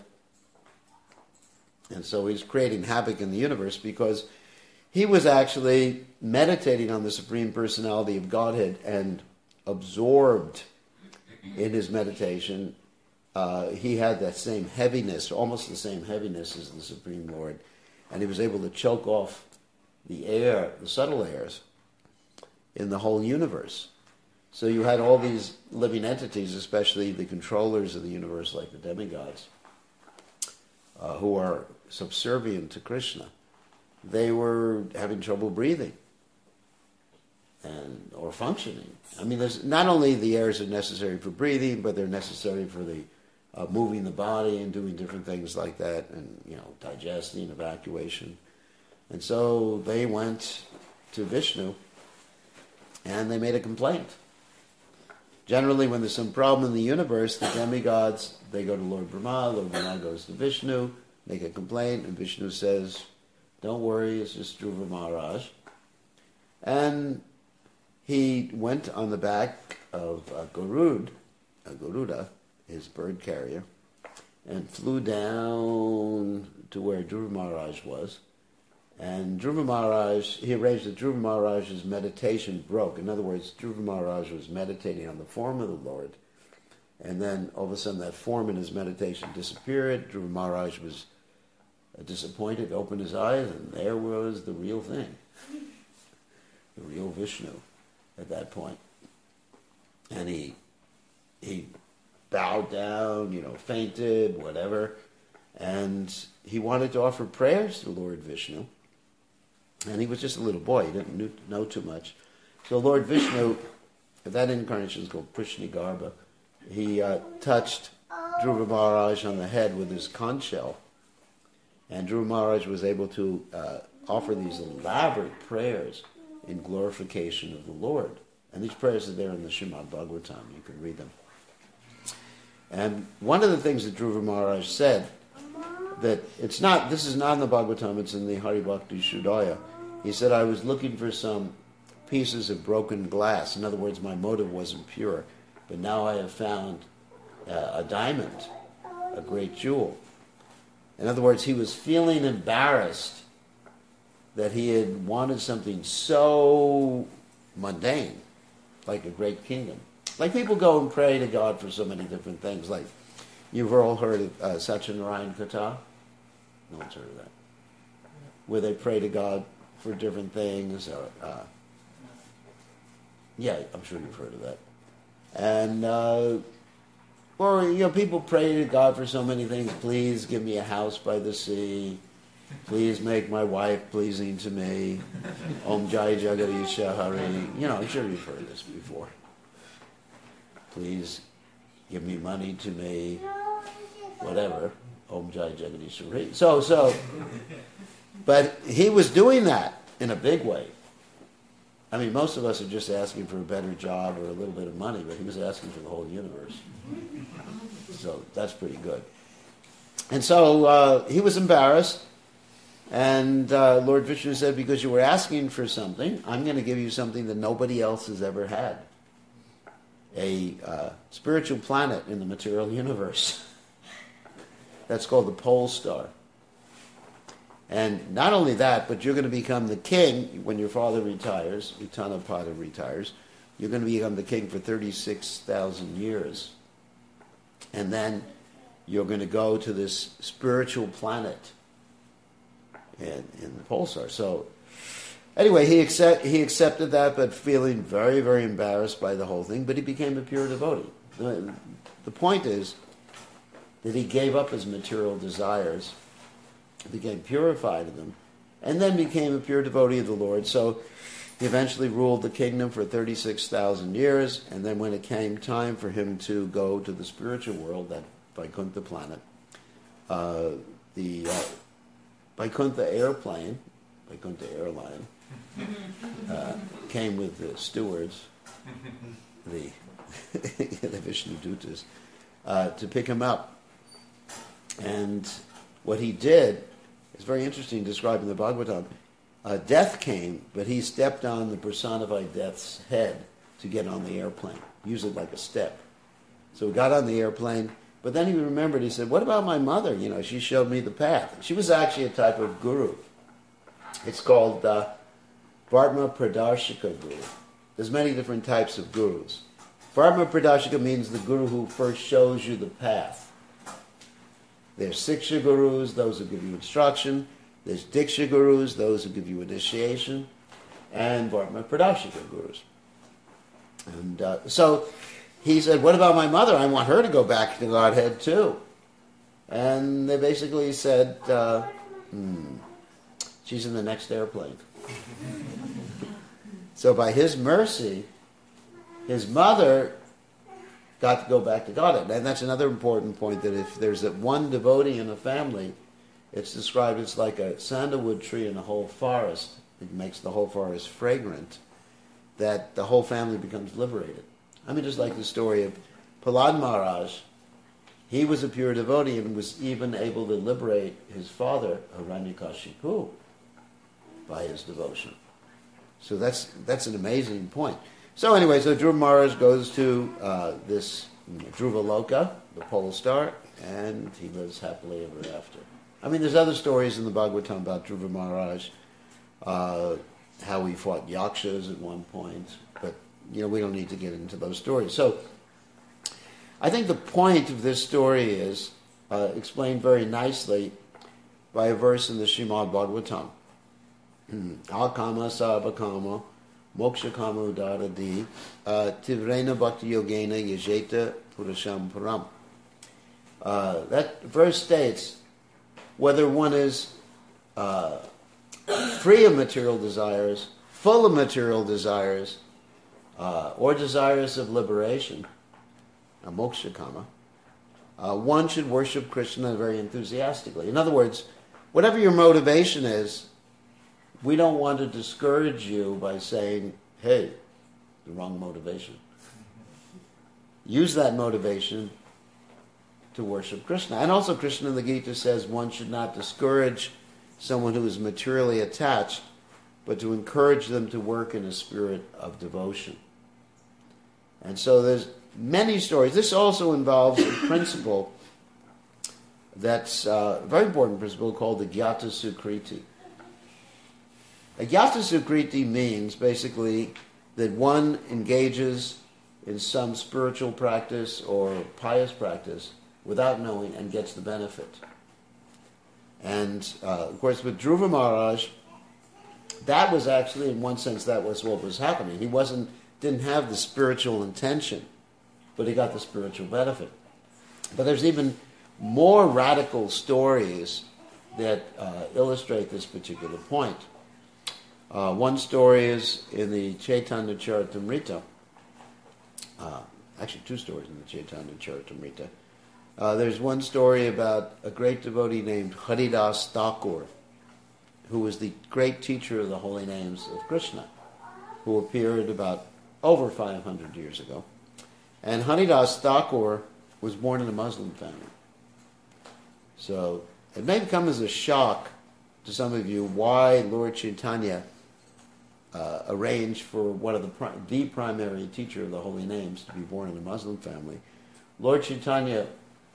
And so he's creating havoc in the universe because he was actually meditating on the Supreme Personality of Godhead, and absorbed in his meditation. He had that same heaviness, almost the same heaviness as the Supreme Lord, and he was able to choke off the air, the subtle airs, in the whole universe. So you had all these living entities, especially the controllers of the universe, like the demigods, who are subservient to Krishna. They were having trouble breathing or functioning. I mean, there's not only the airs are necessary for breathing, but they're necessary for the moving the body and doing different things like that, and digesting, evacuation. And so they went to Vishnu and they made a complaint. Generally, when there's some problem in the universe, the demigods, they go to Lord Brahma goes to Vishnu, make a complaint, and Vishnu says, don't worry, it's just Dhruva Maharaj. And he went on the back of Garuda, his bird carrier, and flew down to where Dhruva Maharaj was. And Dhruva Maharaj, he arranged that Dhruva Maharaj's meditation broke. In other words, Dhruva Maharaj was meditating on the form of the Lord, and then all of a sudden that form in his meditation disappeared. Dhruva Maharaj was disappointed, opened his eyes, and there was the real thing, the real Vishnu at that point. And he bowed down, fainted, whatever, and he wanted to offer prayers to Lord Vishnu. And he was just a little boy, he didn't know too much. So Lord Vishnu, that incarnation is called Prishnigarbha, he touched Dhruva Maharaj on the head with his conch shell. And Dhruva Maharaj was able to offer these elaborate prayers in glorification of the Lord. And these prayers are there in the Srimad Bhagavatam. You can read them. And one of the things that Dhruva Maharaj said, that this is not in the Bhagavatam, it's in the Hari Bhakti Shuddhaya. He said, I was looking for some pieces of broken glass. In other words, my motive wasn't pure. But now I have found a diamond, a great jewel. In other words, he was feeling embarrassed that he had wanted something so mundane, like a great kingdom. Like people go and pray to God for so many different things. Like you've all heard of Satyanarayana Katha. No one's heard of that. Where they pray to God for different things. Yeah, I'm sure you've heard of that. And, or, people pray to God for so many things. Please give me a house by the sea. Please make my wife pleasing to me. Om Jai Jagadish Hari. I'm sure you've heard this before. Please give me money to me. Whatever. Om Jai Jagadish Hari. So, but he was doing that in a big way. I mean, most of us are just asking for a better job or a little bit of money, but he was asking for the whole universe. So that's pretty good. And so he was embarrassed, and Lord Vishnu said, because you were asking for something, I'm going to give you something that nobody else has ever had. A spiritual planet in the material universe. That's called the pole star. And not only that, but you're going to become the king when your father retires, Utanapada retires. You're going to become the king for 36,000 years. And then you're going to go to this spiritual planet in the pole star. So anyway, he accepted that, but feeling very, very embarrassed by the whole thing. But he became a pure devotee. The point is that he gave up his material desires, became purified of them, and then became a pure devotee of the Lord. So he eventually ruled the kingdom for 36,000 years, and then when it came time for him to go to the spiritual world, that Vaikuntha planet, the Vaikuntha airplane, Vaikuntha airline, came with the stewards, the Vishnu Dutas, to pick him up. And what he did is very interesting, described in the Bhagavatam. Death came, but he stepped on the personified death's head to get on the airplane. Use it like a step. So he got on the airplane, but then he remembered, he said, what about my mother? She showed me the path. She was actually a type of guru. It's called Vartma Pradarshika Guru. There's many different types of gurus. Vartma Pradarshika means the guru who first shows you the path. There's Siksha Gurus, those who give you instruction. There's Diksha Gurus, those who give you initiation. And Vartma Pradarshika Gurus. And so he said, what about my mother? I want her to go back to Godhead too. And they basically said, she's in the next airplane. So by his mercy, his mother got to go back to Godhead. And that's another important point, that if there's one devotee in a family, it's described as like a sandalwood tree in a whole forest. It makes the whole forest fragrant, that the whole family becomes liberated. I mean, just like the story of Prahlad Maharaj. He was a pure devotee and was even able to liberate his father, Hiranyakashipu, by his devotion. So that's an amazing point. So anyway, so Dhruva Maharaj goes to this Dhruva Loka, the pole star, and he lives happily ever after. I mean, there's other stories in the Bhagavatam about Dhruva Maharaj, how he fought yakshas at one point, but we don't need to get into those stories. So I think the point of this story is explained very nicely by a verse in the Srimad Bhagavatam. Akama sabakama moksha kama udaradi tivrena bhakti yogena yajeta purasham param. That verse states, whether one is free of material desires, full of material desires, or desirous of liberation, a moksha kama, one should worship Krishna very enthusiastically. In other words, whatever your motivation is, we don't want to discourage you by saying, hey, the wrong motivation. Use that motivation to worship Krishna. And also Krishna in the Gita says one should not discourage someone who is materially attached, but to encourage them to work in a spirit of devotion. And so there's many stories. This also involves a principle that's a very important principle called the Gyata Sukriti. A Gyata Sukriti means basically that one engages in some spiritual practice or pious practice without knowing and gets the benefit. And, of course, with Dhruva Maharaj, that was actually, in one sense, that was what was happening. He didn't have the spiritual intention, but he got the spiritual benefit. But there's even more radical stories that illustrate this particular point. One story is in the Chaitanya Charitamrita. Actually, two stories in the Chaitanya Charitamrita. There's one story about a great devotee named Haridas Thakur, who was the great teacher of the holy names of Krishna, who appeared about over 500 years ago. And Haridas Thakur was born in a Muslim family. So it may come as a shock to some of you why Lord Chaitanya arranged for one of the primary teacher of the holy names to be born in a Muslim family. Lord Chaitanya...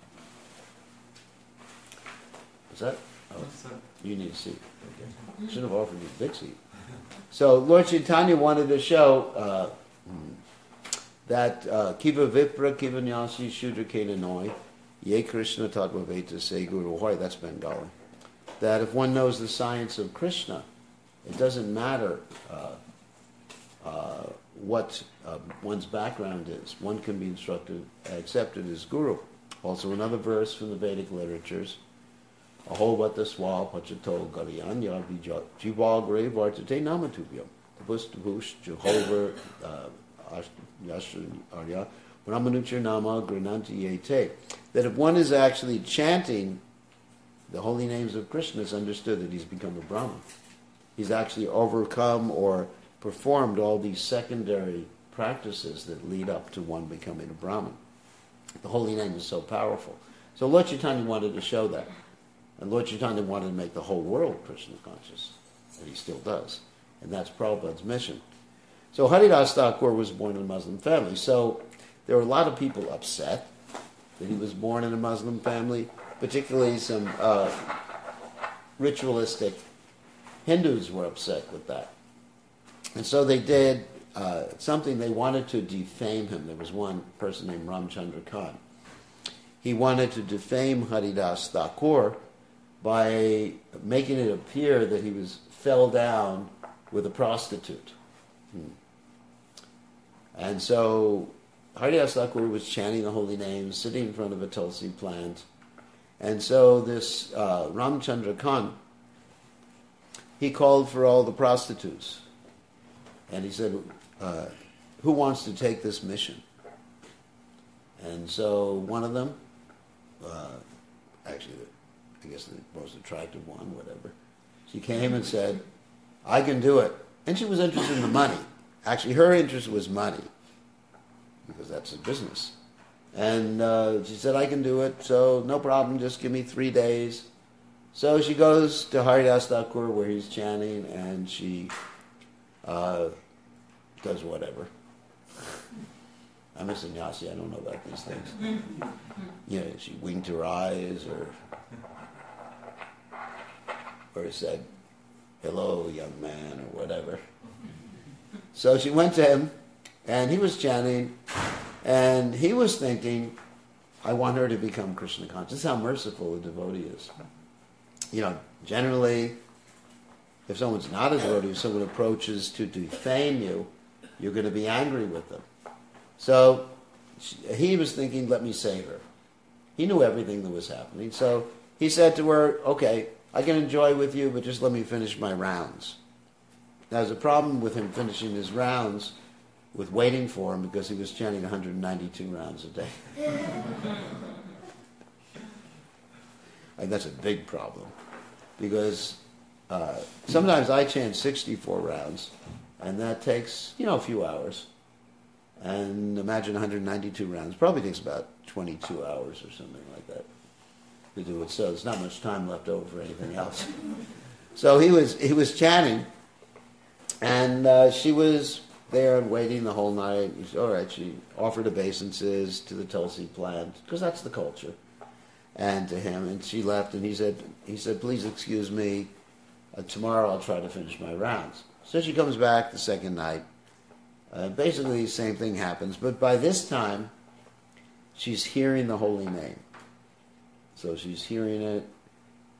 Is that? Oh, you need a seat. Okay. Should have offered you a big seat. So Lord Chaitanya wanted to show that Kiva Vipra Kiva Nyasi Shudra Kena Noi Ye Krishna Tattva Veta Se Guru Hoy, that's Bengali. That if one knows the science of Krishna, it doesn't matter what one's background is. One can be accepted as guru. Also another verse from the Vedic literatures. Ahobata Swa Pachato Garyanya Jivagre Vartate Namatubhyam. Tapustapush Jehovah Arya Brahmanuchar Nama Grananti Yete. That if one is actually chanting the holy names of Krishna, it's understood that he's become a Brahman. He's actually overcome or performed all these secondary practices that lead up to one becoming a Brahman. The holy name is so powerful. So Lord Chaitanya wanted to show that. And Lord Chaitanya wanted to make the whole world Krishna conscious. And he still does. And that's Prabhupada's mission. So Haridas Thakur was born in a Muslim family. So there were a lot of people upset that he was born in a Muslim family, particularly some ritualistic Hindus were upset with that. And so they did something. They wanted to defame him. There was one person named Ramchandra Khan. He wanted to defame Haridas Thakur by making it appear that he fell down with a prostitute. And so Haridas Thakur was chanting the holy names, sitting in front of a tulsi plant. And so this Ramchandra Khan, he called for all the prostitutes. And he said, who wants to take this mission? And so one of them, actually, I guess the most attractive one, whatever, she came and said, I can do it. And she was interested in the money. Actually, her interest was money, because that's a business. And she said, I can do it, so no problem, just give me 3 days. So she goes to Haridas Thakur where he's chanting, and she does whatever. I'm a sannyasi, I don't know about these things. You know, she winked her eyes, or said, hello, young man, or whatever. So she went to him, and he was chanting, and he was thinking, I want her to become Krishna conscious. This is how merciful a devotee is. You know, generally, if someone's not a devotee, if someone approaches to defame you, you're going to be angry with them. So he was thinking, let me save her. He knew everything that was happening. So he said to her, okay, I can enjoy with you, but just let me finish my rounds. Now, there's a problem with him finishing his rounds with waiting for him, because he was chanting 192 rounds a day. And that's a big problem, because sometimes I chant 64 rounds, and that takes, a few hours. And imagine 192 rounds. Probably takes about 22 hours or something like that to do it. So there's not much time left over for anything else. So he was chanting, and she was there and waiting the whole night. He said, all right, she offered obeisances to the tulsi plant, because that's the culture, and to him, and she left, and he said, please excuse me, tomorrow I'll try to finish my rounds. So she comes back the second night. Basically the same thing happens, but by this time she's hearing the holy name. So she's hearing it,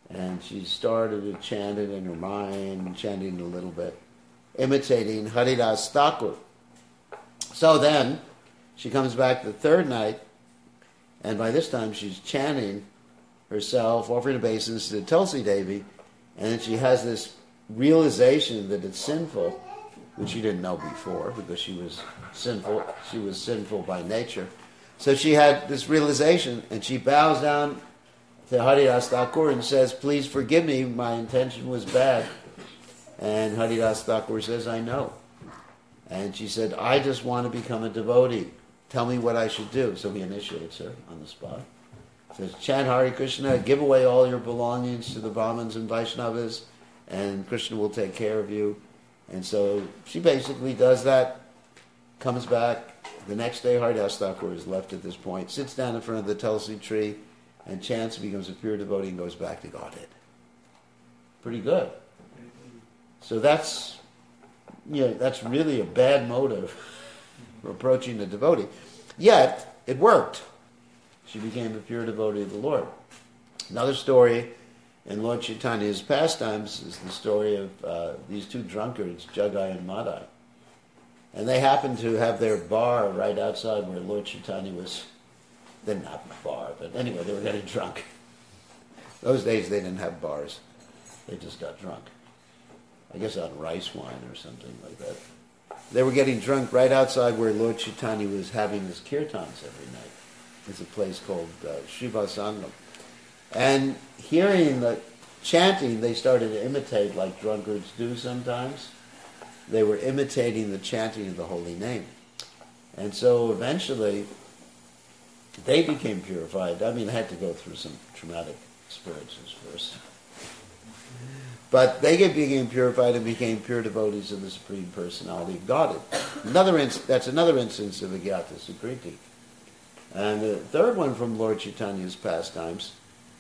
And she started to chant it in her mind, chanting a little bit, imitating Haridas Thakur. So then, she comes back the third night, and by this time she's chanting herself, offering obeisance to Tulsi Devi, and then she has this realization that it's sinful, which she didn't know before because she was sinful. She was sinful by nature. So she had this realization, and she bows down to Haridas Thakur and says, "Please forgive me, my intention was bad." And Haridas Thakur says, "I know." And she said, "I just want to become a devotee. Tell me what I should do." So he initiates her on the spot. Says, "Chant Hare Krishna, give away all your belongings to the Brahmins and Vaishnavas, and Krishna will take care of you." And so she basically does that, comes back. The next day, Haridas Thakur is left at this point, sits down in front of the Tulsi tree, and chants, becomes a pure devotee, and goes back to Godhead. Pretty good. So that's really a bad motive for approaching a devotee. Yet, it worked. She became a pure devotee of the Lord. Another story in Lord Chaitanya's pastimes is the story of these two drunkards, Jagai and Madai. And they happened to have their bar right outside where Lord Chaitanya was. They didn't have a bar, but anyway, they were getting drunk. Those days they didn't have bars. They just got drunk. I guess on rice wine or something like that. They were getting drunk right outside where Lord Chaitanya was having his kirtans every night. There's a place called Srivasangam. And hearing the chanting, they started to imitate like drunkards do sometimes. They were imitating the chanting of the holy name. And so eventually, they became purified. I mean, they had to go through some traumatic experiences first. But they became purified and became pure devotees of the Supreme Personality of Godhead. That's another instance of Agyata Sukriti. And the third one from Lord Chaitanya's pastimes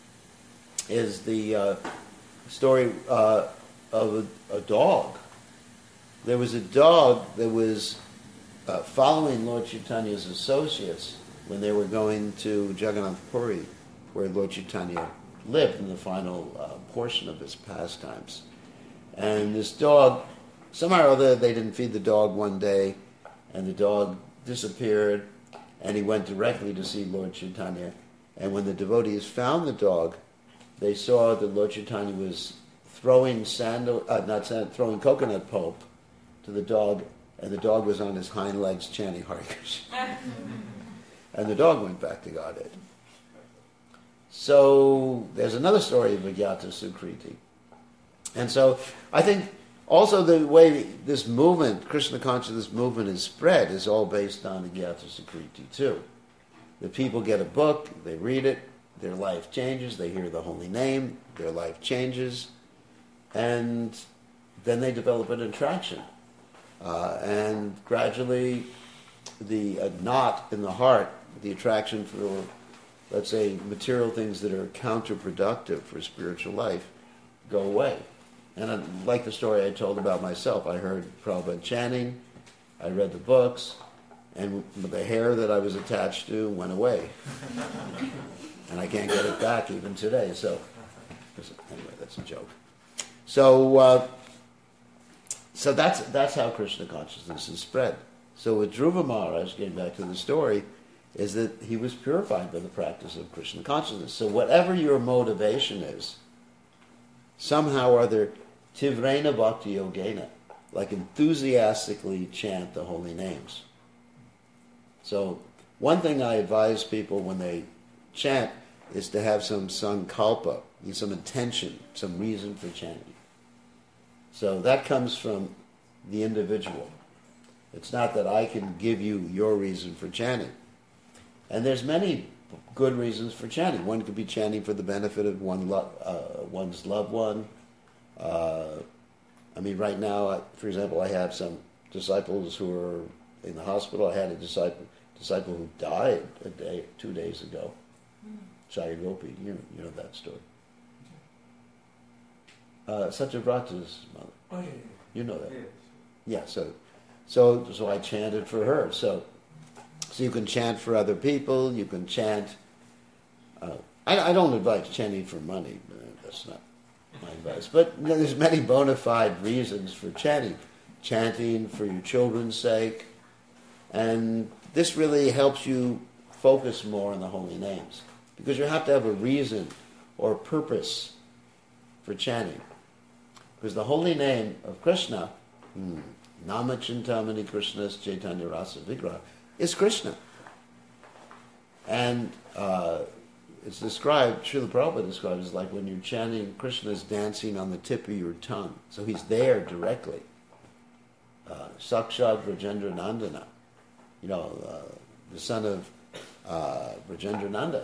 is the story of a dog. There was a dog that was following Lord Chaitanya's associates when they were going to Jagannath Puri, where Lord Chaitanya lived in the final portion of his pastimes. And this dog, somehow or other, they didn't feed the dog one day, and the dog disappeared, and he went directly to see Lord Chaitanya. And when the devotees found the dog, they saw that Lord Chaitanya was throwing throwing coconut pulp to the dog, and the dog was on his hind legs chanting Hare Krishna. And the dog went back to Godhead. So there's another story of Agyata Sukriti. And so I think also the way this movement, Krishna consciousness movement, is spread is all based on Agyata Sukriti too. The people get a book, they read it, their life changes, they hear the holy name, their life changes, and then they develop an attraction. And gradually the knot in the heart, the attraction for, let's say, material things that are counterproductive for spiritual life, go away. And like the story I told about myself, I heard Prabhupada chanting, I read the books, and the hair that I was attached to went away. And I can't get it back even today. So, anyway, that's a joke. So that's how Krishna consciousness is spread. So with Dhruva Maharaj, getting back to the story, is that he was purified by the practice of Krishna consciousness. So whatever your motivation is, somehow or other, Tivrena Bhakti Yogena, like enthusiastically chant the holy names. So one thing I advise people when they chant is to have some sankalpa, some intention, some reason for chanting. So that comes from the individual. It's not that I can give you your reason for chanting. And there's many good reasons for chanting. One could be chanting for the benefit of one's loved one. Right now, for example, I have some disciples who are in the hospital. I had a disciple who died 2 days ago. Shaya Gopi, you know that story. Satyavrata's mother. Oh, yeah. You know that. Yeah. Yeah, so I chanted for her. So you can chant for other people, you can chant. I don't advise chanting for money. That's not my advice. But there's many bona fide reasons for chanting. Chanting for your children's sake. And this really helps you focus more on the holy names. Because you have to have a reason or purpose for chanting. Because the holy name of Krishna, Nama Chintamani Krishna's Chaitanya Rasa Vigraha, is Krishna. And it's described, Srila Prabhupada describes it as like when you're chanting, Krishna is dancing on the tip of your tongue. So he's there directly. Sakshat Rajendra Nandana, the son of Rajendra Nanda,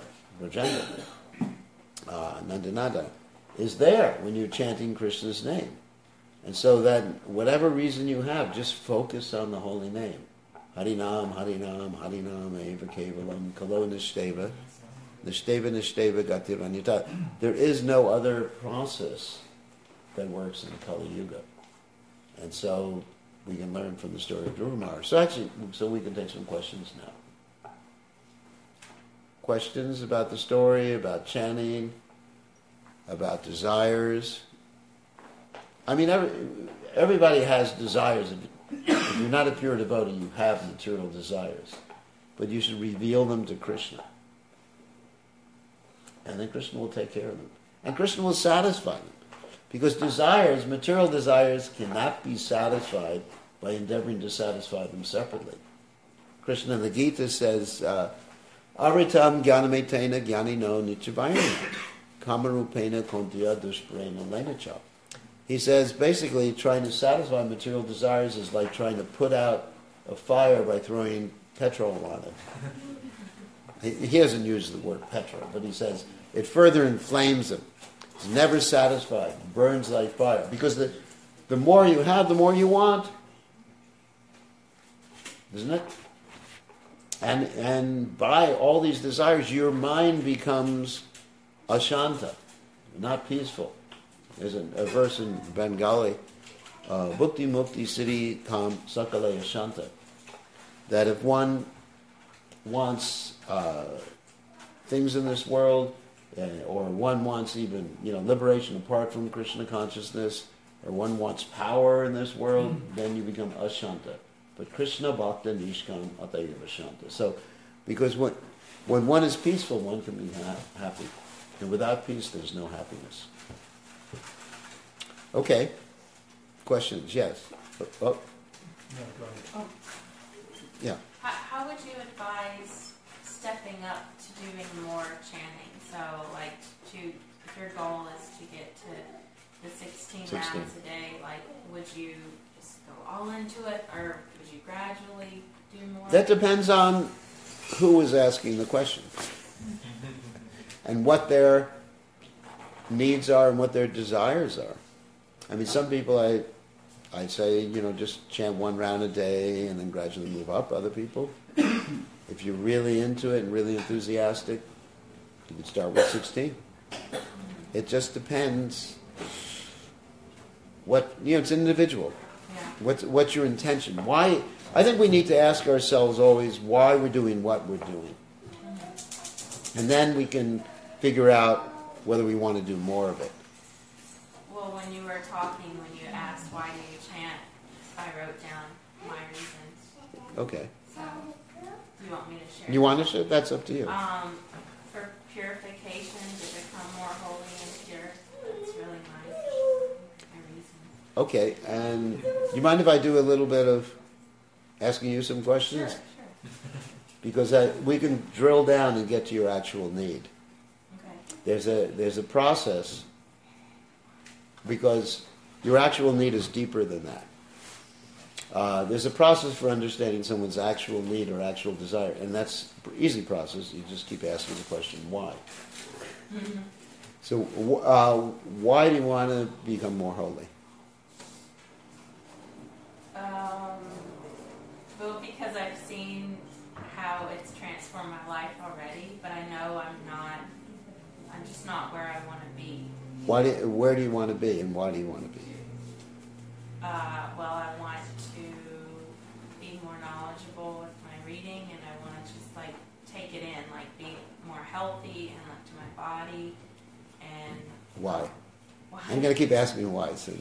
Nandananda, is there when you're chanting Krishna's name. And so that whatever reason you have, just focus on the holy name. Harinam, Harinam, Harinam, Eva Kevalam, Kalo Nishteva, Nishteva Nishteva Gatiranyata. There is no other process that works in Kali Yuga. And so we can learn from the story of Dhruva Maharaj. So we can take some questions now. Questions about the story, about chanting, about desires. I mean, everybody has desires. If you're not a pure devotee, you have material desires. But you should reveal them to Krishna. And then Krishna will take care of them. And Krishna will satisfy them. Because desires, material desires, cannot be satisfied by endeavoring to satisfy them separately. Krishna in the Gita says, Aritam Gyanametena Gyanino Nityavayana Kamarupena Kontya Dushprena Lenacha. He says, basically, trying to satisfy material desires is like trying to put out a fire by throwing petrol on it. He doesn't use the word petrol, but he says it further inflames them. It's never satisfied. It burns like fire. Because the more you have, the more you want. Isn't it? And by all these desires, your mind becomes ashanta, not peaceful. There's a verse in Bengali, Bhukti Mukti Siddhi Tam Sakale Ashanta, that if one wants things in this world, or one wants even liberation apart from Krishna consciousness, or one wants power in this world, then you become ashanta. But Krishna Bhakta Nishkam Atayava Ashanta. So, because when one is peaceful, one can be happy. And without peace, there's no happiness. Okay. Questions? Yes. Oh. Yeah. How would you advise stepping up to doing more chanting? So, if your goal is to get to the 16 rounds a day, would you just go all into it, or would you gradually do more? That depends on who is asking the question and what their needs are and what their desires are. I mean, some people I say, just chant one round a day and then gradually move up. Other people, if you're really into it and really enthusiastic, you can start with 16. It just depends it's individual. Yeah. What's your intention? Why? I think we need to ask ourselves always why we're doing what we're doing. And then we can figure out whether we want to do more of it. Well, when you were talking, when you asked why do you chant, I wrote down my reasons. Okay. So, do you want me to share? You want to share? That's up to you. For purification, to become more holy and pure. That's really my reasons. Okay, and you mind if I do a little bit of asking you some questions? Sure. Because we can drill down and get to your actual need. Okay. There's a process, because your actual need is deeper than that. There's a process for understanding someone's actual need or actual desire, and that's an easy process. You just keep asking the question, why? Mm-hmm. So why do you want to become more holy? Well, because I've seen how it's transformed my life already, but I know I'm just not where I want to be. Where do you want to be, and why do you want to be? Well, I want to be more knowledgeable with my reading, and I want to just take it in, like be more healthy and like to my body and Why? why. I'm going to keep asking you why. So.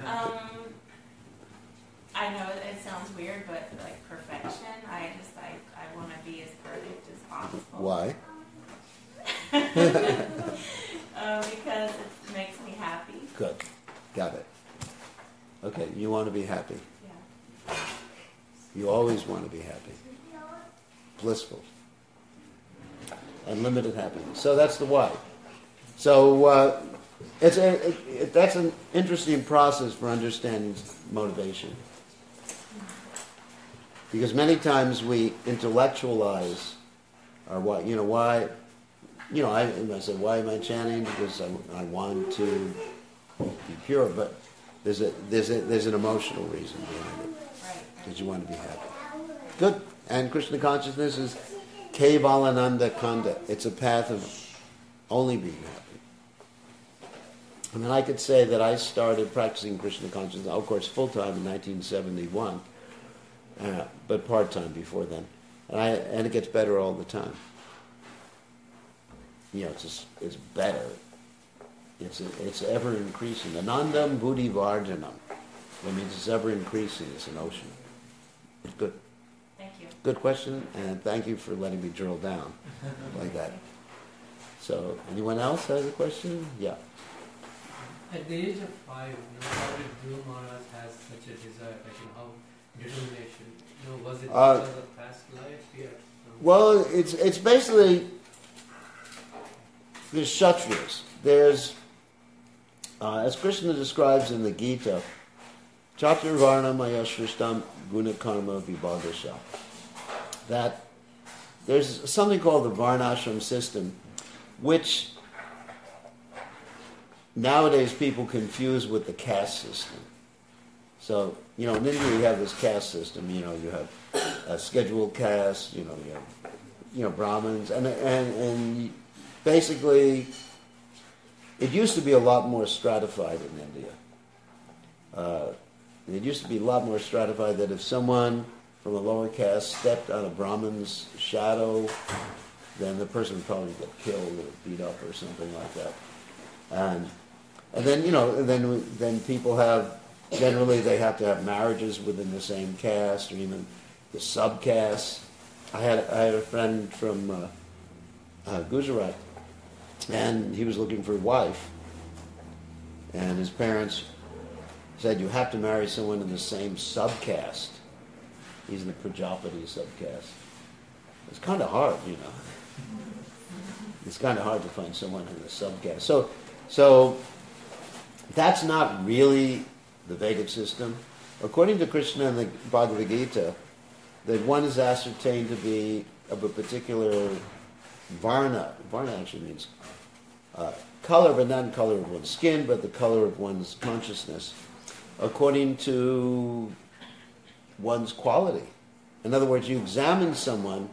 I know it sounds weird, but like perfection, I want to be as perfect as possible. Why? Because it makes me happy. Good. Got it. Okay, you want to be happy. Yeah. You always want to be happy. Blissful. Unlimited happiness. So that's the why. So that's an interesting process for understanding motivation. Because many times we intellectualize our why. Why? I say, why am I chanting? Because I want to be pure. But there's an emotional reason behind it. Right. Because you want to be happy. Good. And Krishna consciousness is Kevalananda Kanda. It's a path of only being happy. I mean, I could say that I started practicing Krishna consciousness, of course, full-time in 1971, but part-time before then. And it gets better all the time. It's better. It's ever increasing. Anandam buddhi varjanam. That means it's ever increasing. It's an ocean. It's good. Thank you. Good question, and thank you for letting me drill down like that. So, anyone else has a question? Yeah. At the age of 5, how did Dhruv Maharaj has such a desire? How determination? Was it because of past life? Yeah. Well, it's basically there's Kshatriyas. There's as Krishna describes in the Gita, Chaturvarna Maya Shrishtam Guna Karma Vibhagasha. That there's something called the Varnashram system, which nowadays people confuse with the caste system. So, in India you have this caste system. You have a scheduled caste. You have Brahmins, and basically, it used to be a lot more stratified in India. It used to be a lot more stratified that if someone from a lower caste stepped on a Brahmin's shadow, then the person would probably get killed or beat up or something like that. And then then people have, generally they have to have marriages within the same caste or even the subcaste. I had a friend from Gujarat, and he was looking for a wife, and his parents said, you have to marry someone in the same subcaste. He's in the Prajapati subcaste. It's kind of hard, It's kind of hard to find someone in the subcaste. So that's not really the Vedic system. According to Krishna in the Bhagavad Gita, that one is ascertained to be of a particular varna. Varna actually means color, but not color of one's skin, but the color of one's consciousness, according to one's quality. In other words, you examine someone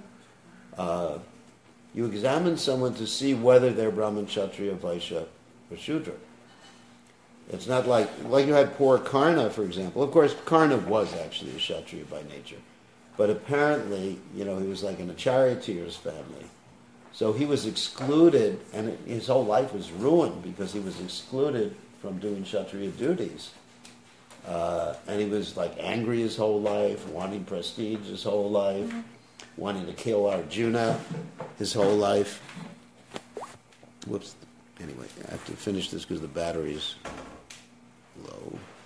to see whether they're Brahmin, Kshatriya, Vaishya, or Shudra. It's not like you had poor Karna, for example. Of course, Karna was actually a Kshatriya by nature. But apparently, he was like in a charioteer's family. So he was excluded, and his whole life was ruined because he was excluded from doing Kshatriya duties. And he was like angry his whole life, wanting prestige his whole life, wanting to kill Arjuna his whole life. Whoops. Anyway, I have to finish this because the battery is low.